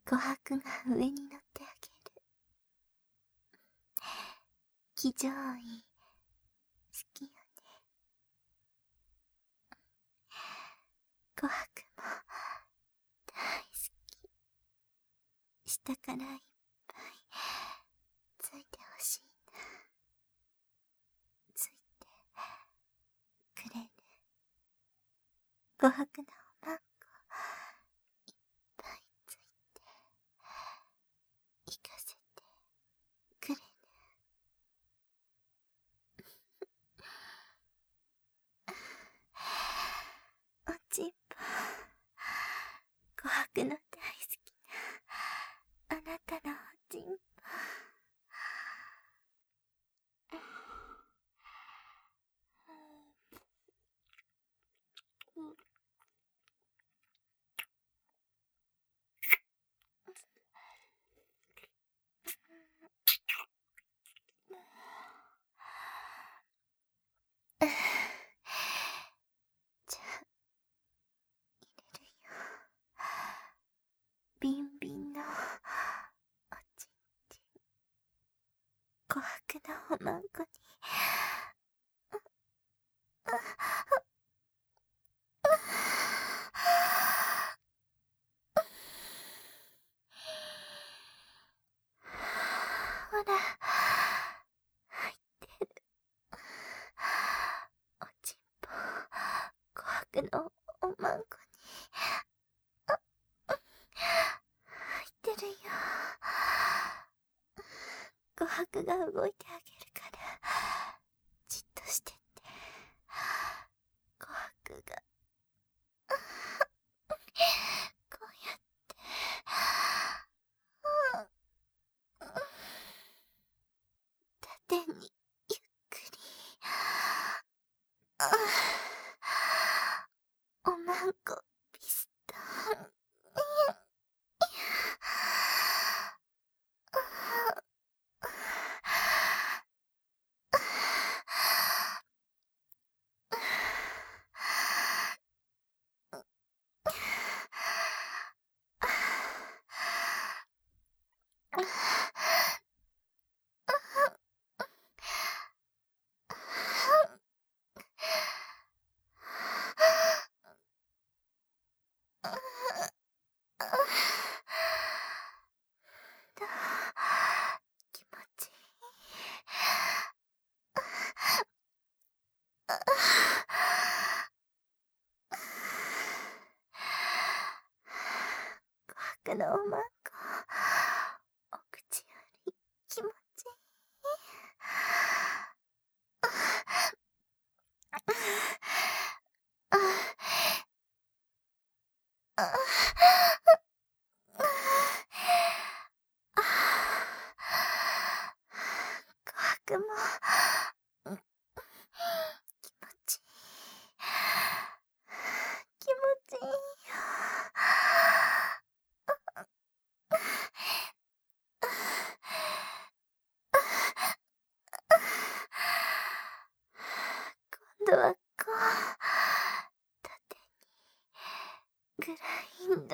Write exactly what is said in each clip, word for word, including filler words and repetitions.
琥珀が上に乗ってあげる。騎乗位、好きよね。琥珀も大好き。下からいっぱいついてほしいな。ついてくれる。琥珀のおまんこいっぱいついて行かせてくれる。おちんぽ、琥珀の大好きなあなたのおちんぽ。じゃあ入れるよ。ビンビンのおちんちん、琥珀のおまんこにほら入ってる。おちんぽ、琥珀のおまんこに入ってるよ。琥珀が動いてあげるからじっとしてって。琥珀がこうやって縦にゆっくりおまんこピストン。どう気持ちいい。琥珀のおまんこ、お口より気持ちいい。琥珀も気持ちいい。気持ちいいよ。今度はこう縦にグラインド。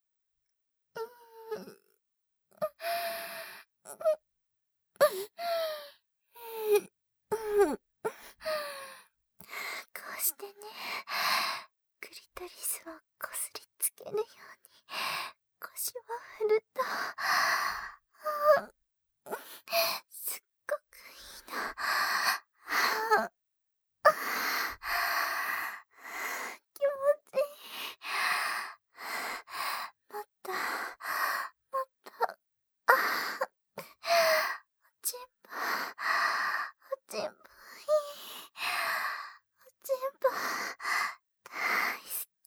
こうしてね、クリトリスをこすりつけるように腰を振るとすっごくいいの。気持ちいい。もっともっと。おちんぽ、おちんぽいい。おちんぽ大好き。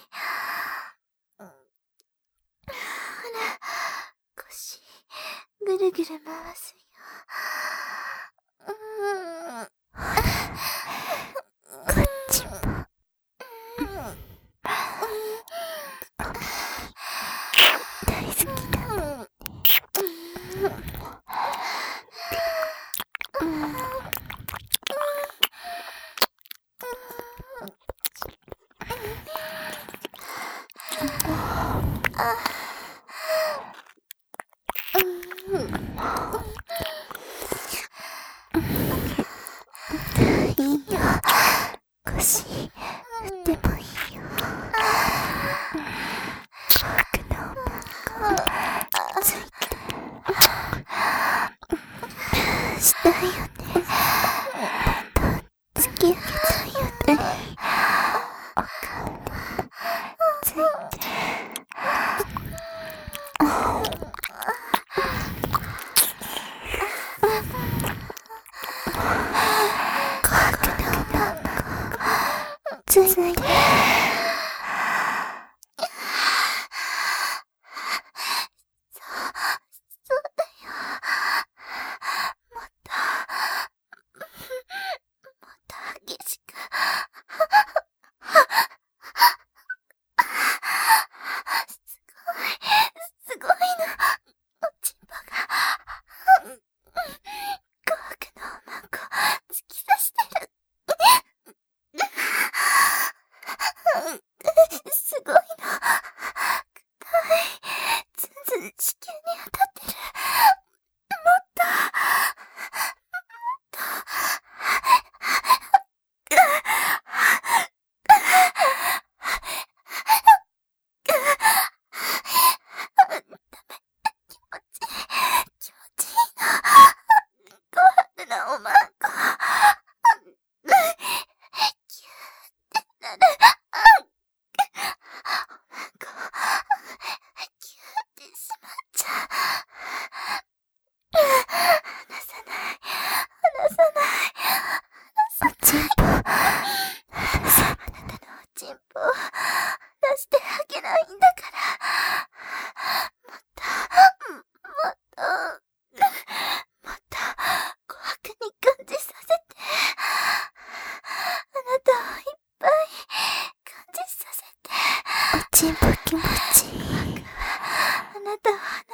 ほら、腰ぐるぐる回すよ。うーん。こっちも。大好きだ。 足、振ってもいいよ。僕のおまんこ、ついてしたいよね。もっと突き上げたいよね。お顔でついて琥珀のおまんこついてそうだよ。もっともっと激しくすごいすごいの。おちんぽが琥珀のおまんこ突き刺してる。すごいの。硬い。ずんずん地球に当たってる。もっと気持ちいいの。琥珀のおまんこキューってなる。おまんこキューってしまっちゃう。離さない離さない。おちんぽ離さあなたのおちんぽを出してあげないんだから。もっともっともっと琥珀に感じさせて。あなたをいっぱい感じさせて。おちんぽ気持ちいい。あなたを離